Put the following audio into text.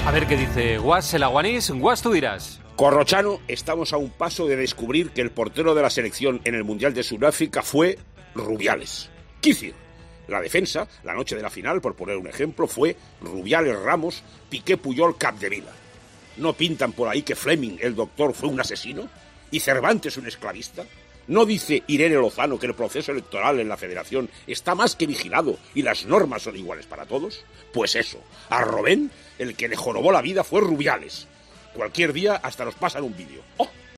A ver qué dice Guas, el aguanís. Guas, tú dirás. Corrochano, estamos a un paso de descubrir que el portero de la selección en el Mundial de Sudáfrica fue Rubiales. Quicir. La defensa, la noche de la final, por poner un ejemplo, fue Rubiales Ramos, Piqué Puyol Capdevila. ¿No pintan por ahí que Fleming, el doctor, fue un asesino? ¿Y Cervantes un esclavista? ¿No dice Irene Lozano que el proceso electoral en la Federación está más que vigilado y las normas son iguales para todos? Pues eso, a Robén, el que le jorobó la vida fue Rubiales. Cualquier día hasta nos pasan un vídeo. ¡Oh!